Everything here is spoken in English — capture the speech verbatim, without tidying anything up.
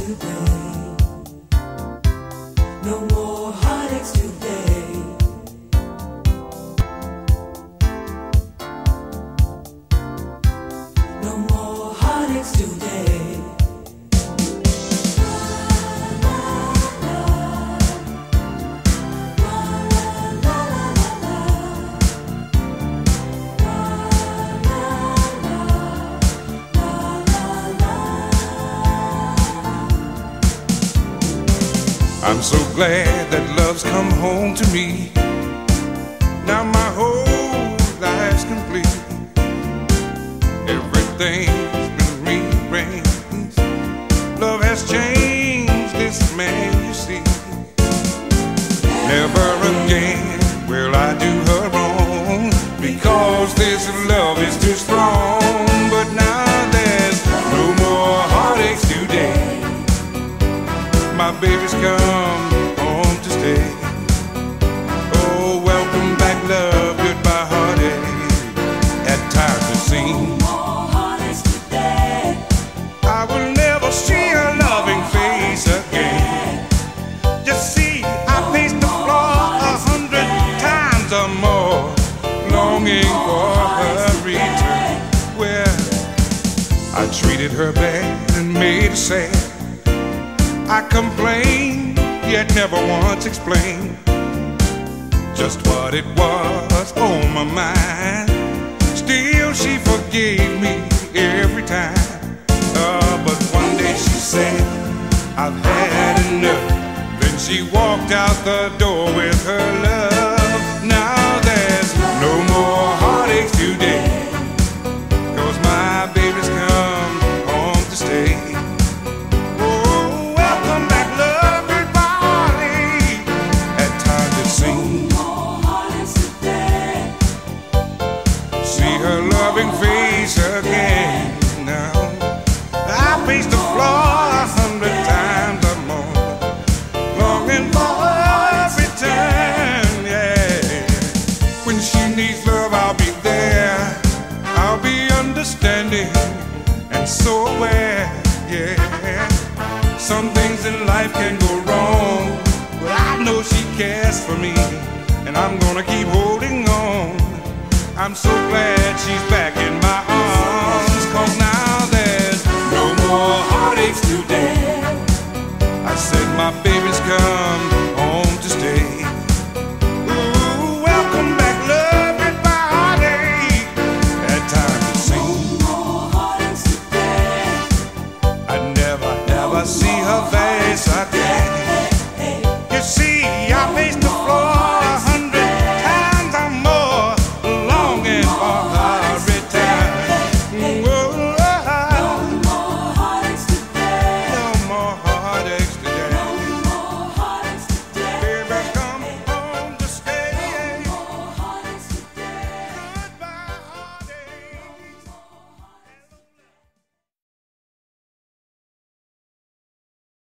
today. No more heartaches today. No more heartaches today. I'm so glad that love's come home to me. Now my whole life's complete. Everything's been rearranged. Love has changed this man, you see. Never again will I do her wrong, because this love is too strong. But now there's no more heartaches today. My baby's come home to stay. Oh, welcome back, love, goodbye, heartache. At times it seems No more heartaches today. I will never see her loving face again. Just see, I paced the floor a hundred times or more, longing for her return. Well, I treated her bad and made her sad. I complained, yet never once explained just what it was on my mind. Still, she forgave me every time. Uh, but one day she said, I've had enough. Then she walked out the door with her love. Now there's no more heartaches today, 'cause my baby's come home to stay. Face again now. I paced the floor a hundred times or more, longing for her return, yeah. When she needs love, I'll be there. I'll be understanding and so aware, yeah. Some things in life can go wrong, but I know she cares for me, and I'm gonna keep holding on. I'm so glad she's back in my arms.